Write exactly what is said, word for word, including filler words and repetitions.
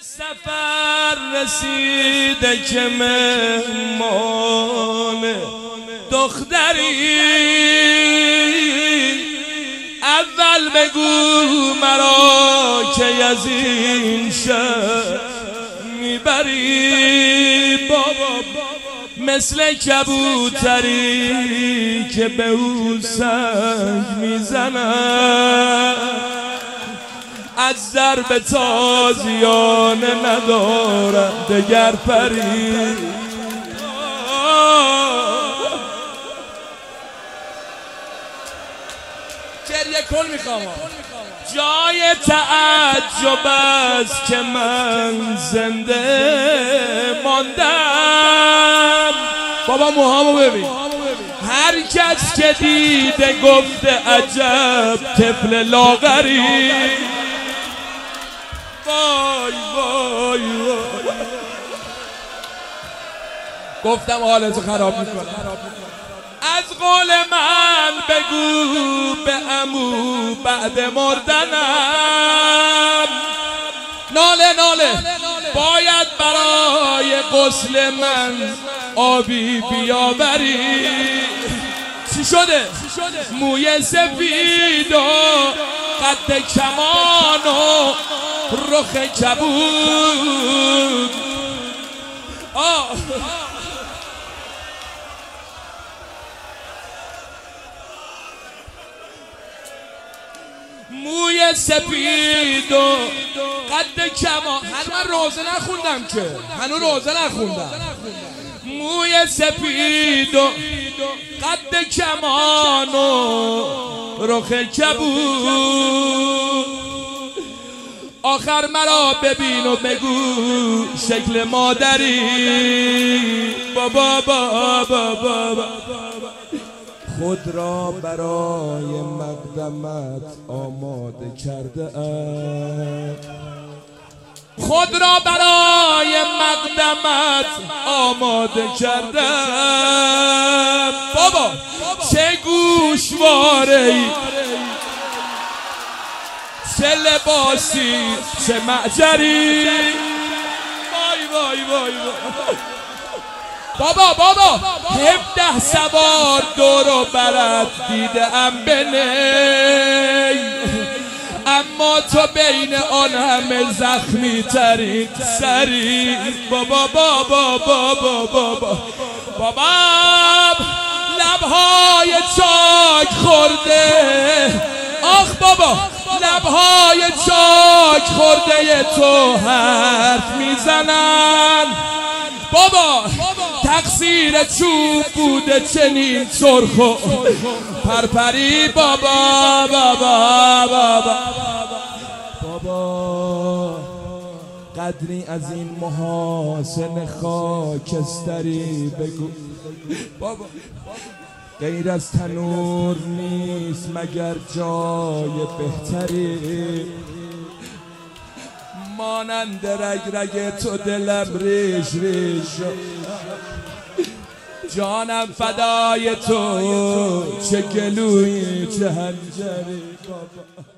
سفر رسیده که مهمان دختری، اول بگو مرا که از این شهر میبری بابا، مثل کبوتری که به او سنگ میزنن، از ضرب تازیانه ندارم دگر پری. گریه کن میخوام، جای تعجب است که من زنده ماندم. بابا موهامو ببین، هر کس که دیده گفته عجب طفل لاغری. وای وای وای، گفتم حالتو خراب میکنم. از قول من بگو به عمو بعد مردنم، ناله ناله باید برای غسل من آبی بیاوری. چی شده؟ موی سفید و قد کمان و رخ کبود. آه موی سپید و قد کمان، هنو من روزه نخوندم که، هنو روزه نخوندم. موی سپید و قد کمان و رخ کبود. آخر مرا ببین و بگو شکل مادری. بابا بابا بابا، خود را برای مقدمت آماده کرده ام، خود را برای مقدمت آماده کرده ام. بابا چه گوشواره‌ای، چه لباسی، چه معجری. وای وای وای وای. بابا بابا هفده سوار دور و برت دیدم به نی، اما تو بین آن همه زخمی ترین سری. بابا بابا بابا بابا بابا لبهای چاک خورده، آخ بابا لبهای چاک خورده تو حرف میزنن. بابا تقصیر چوب بوده چنین سرخ و پرپری. بابا بابا بابا بابا قدری از این محاسن خاکستری بگو. بابا غیر از تنور نیست مگر جای بهتری، مانند رگ رگ تو دلم ریش ریش، جانم فدای تو، چه گلویی چه هنجری.